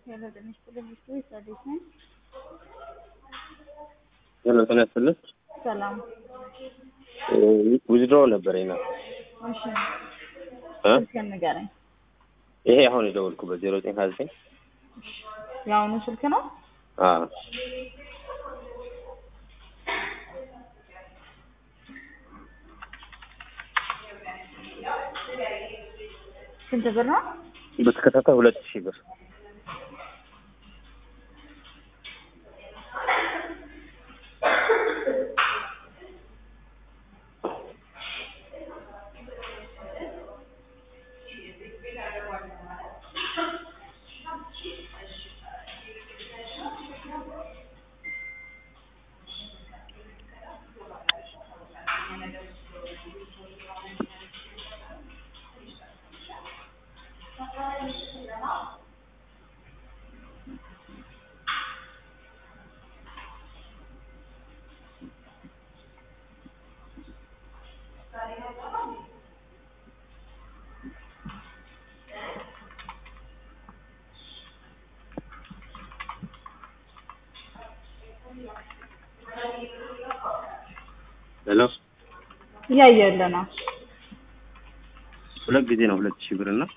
ሄሎ ትንሽ ትልልሽ ወይ ሰዲስ ነኝ። ሄሎ ተነስተልሽ ሰላም ዊዝድሮ ነበረኝና እሺ ስልክ ንገረኝ። ይሄ አሁን የደወልኩበት 0929 ያውኑ ስልክ ነው? አዎ ስንት ብር ነው? በተከታታይ 2000 ብር። ሄሎ እያየሁልህ ነው። ሁለት ጊዜ ነው 2000 ብር እና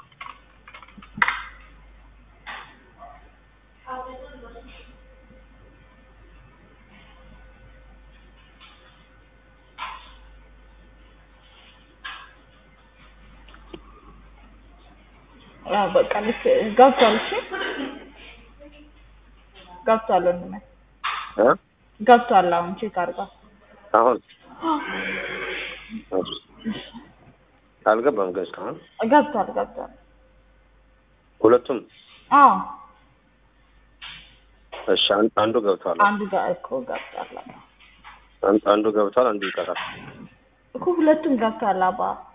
በቃ ልክ ገብቷል። እሺ ገብቷል ወንድሜ ገብቷል። አሁን ቼክ አድርገው። አሁን አልገባም ገዝታ ገብቷል። ሁለቱም አዎ እሺ አንዱ ገብቷል። አንዱ ጋር እኮ ገብቷል። አንዱ ገብቷል፣ አንዱ ይቀራል እኮ ሁለቱም ገብቷል አባ